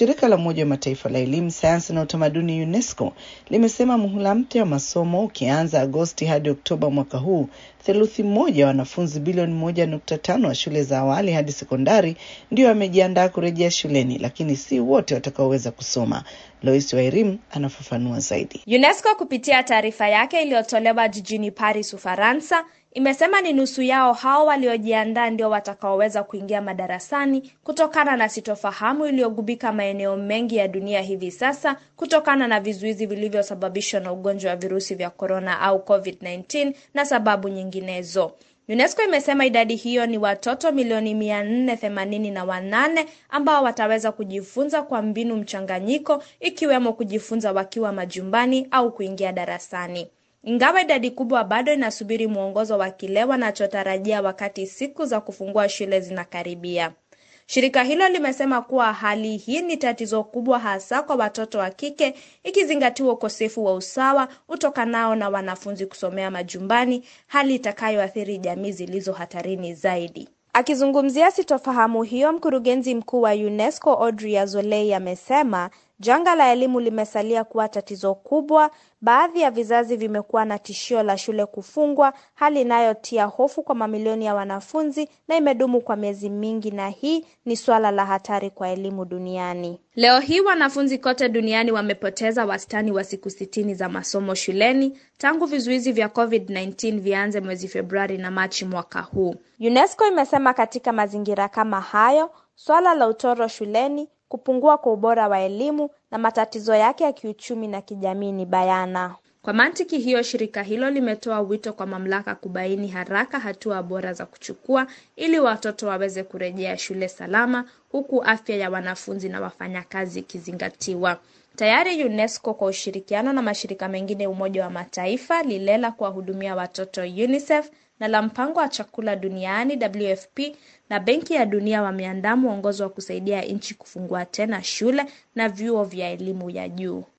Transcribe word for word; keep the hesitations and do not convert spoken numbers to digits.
Shirika la Umoja wa Mataifa la Elimu, Sayansi na Utamaduni UNESCO limesema muhula mpya wa masomo ukianza Agosti hadi Oktoba mwaka huu, theluthi moja wanafunzi bilioni moja nukta tano wa shule za awali hadi sekondari ndio wamejiandaa kurejea shuleni, lakini si wote watakaoweza kusoma. Lois Wairim anafafanua zaidi. UNESCO kupitia taarifa yake iliyotolewa jijini Paris, Ufaransa, imesema ni nusu yao hao waliojiandaa ndio watakaoweza kuingia madarasani kutokana na sitofahamu iliyogubika maeneo mengi ya dunia hivi sasa kutokana na vizuizi vilivyosababishwa na ugonjwa wa virusi vya corona au covid kumi na tisa na sababu nyinginezo. UNESCO imesema idadi hiyo ni watoto milioni mia nne themanini na wanane ambao wataweza kujifunza kwa mbinu mchanganyiko, ikiwemo kujifunza wakiwa majumbani au kuingia darasani. Ingawa idadi kubwa bado inasubiri mwongozo wa kile wanachotarajia wakati siku za kufungua shule zinakaribia. Shirika hilo limesema kuwa hali hii ni tatizo kubwa hasa kwa watoto wa kike, ikizingatiwa ukosefu wa usawa utokanao na wanafunzi kusomea majumbani, hali itakayoathiri jamii zilizo hatarini zaidi. Akizungumzia sitofahamu hiyo, mkurugenzi mkuu wa UNESCO Audrey Azoulay amesema janga la elimu limesalia kuwa tatizo kubwa. Baadhi ya vizazi vimekuwa na tishio la shule kufungwa, hali inayotia hofu kwa mamilioni ya wanafunzi na imedumu kwa miezi mingi, na hii ni swala la hatari kwa elimu duniani. Leo hii wanafunzi kote duniani wamepoteza wastani wa siku sitini za masomo shuleni tangu vizuizi vya covid kumi na tisa vianze mwezi Februari na Machi mwaka huu. UNESCO imesema katika mazingira kama hayo, swala la utoro shuleni, kupungua kwa ubora wa elimu na matatizo yake ya kiuchumi na kijamii ni bayana. Kwa mantiki hiyo, shirika hilo limetoa wito kwa mamlaka kubaini haraka hatua bora za kuchukua ili watoto waweze kurejea shule salama, huku afya ya wanafunzi na wafanyakazi ikizingatiwa. Tayari UNESCO kwa ushirikiano na mashirika mengine Umoja wa Mataifa, lile la kuwahudumia watoto UNICEF na la mpango wa chakula duniani W F P na Benki ya Dunia wameandaa mwongozo wa kusaidia nchi kufungua tena shule na vyuo vya elimu ya juu.